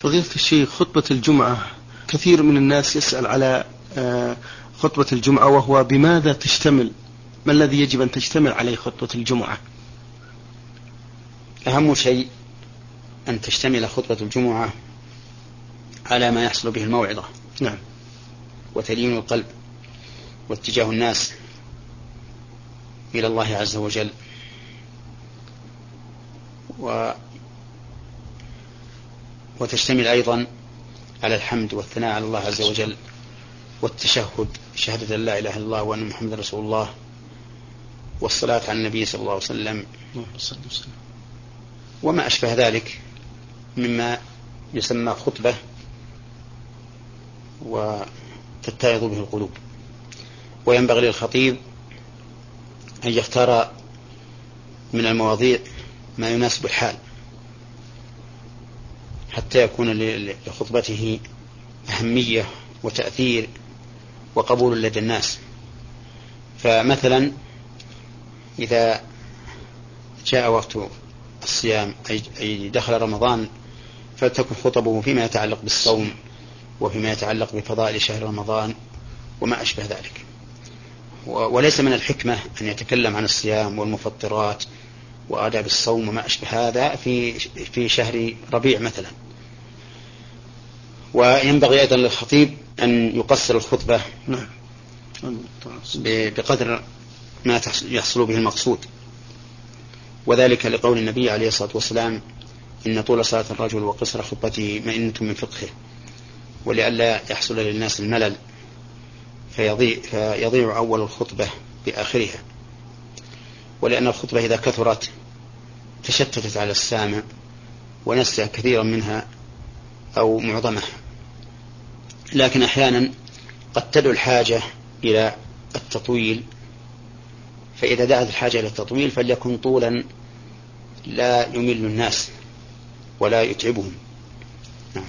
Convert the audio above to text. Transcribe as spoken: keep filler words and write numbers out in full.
فضيلة الشيخ، خطبة الجمعة كثير من الناس يسأل على خطبة الجمعة، وهو بماذا تشتمل؟ ما الذي يجب أن تشتمل عليه خطبة الجمعة؟ أهم شيء أن تشتمل خطبة الجمعة على ما يحصل به الموعظة. نعم. وتلين القلب واتجاه الناس إلى الله عز وجل، و وتشتمل أيضا على الحمد والثناء على الله عز وجل والتشهد، شهادة لا إله إلا الله وأن محمد رسول الله، والصلاة على النبي صلى الله عليه وسلم وما أشبه ذلك مما يسمى خطبة وتتعظ به القلوب. وينبغي للخطيب أن يختار من المواضيع ما يناسب الحال حتى يكون لخطبته أهمية وتأثير وقبول لدى الناس. فمثلا إذا جاء وقت الصيام أي دخل رمضان فلتكن خطبه فيما يتعلق بالصوم وفيما يتعلق بفضائل شهر رمضان وما أشبه ذلك. وليس من الحكمة أن يتكلم عن الصيام والمفطرات وآداب الصوم وما أشبه هذا في في شهر ربيع مثلا. وينبغي أيضا للخطيب أن يقصر الخطبة بقدر ما يحصل به المقصود، وذلك لقول النبي عليه الصلاة والسلام: إن طول صلاة الرجل وقصر خطبته مئنة من فقهه. ولئلا يحصل للناس الملل فيضيع, فيضيع أول الخطبة بآخرها، ولأن الخطبة إذا كثرت تشتتت على السامع ونسى كثيرا منها أو معظمها. لكن أحيانا قد تدعو الحاجة إلى التطويل، فإذا دعت الحاجة إلى التطويل فليكن طولا لا يمل الناس ولا يتعبهم.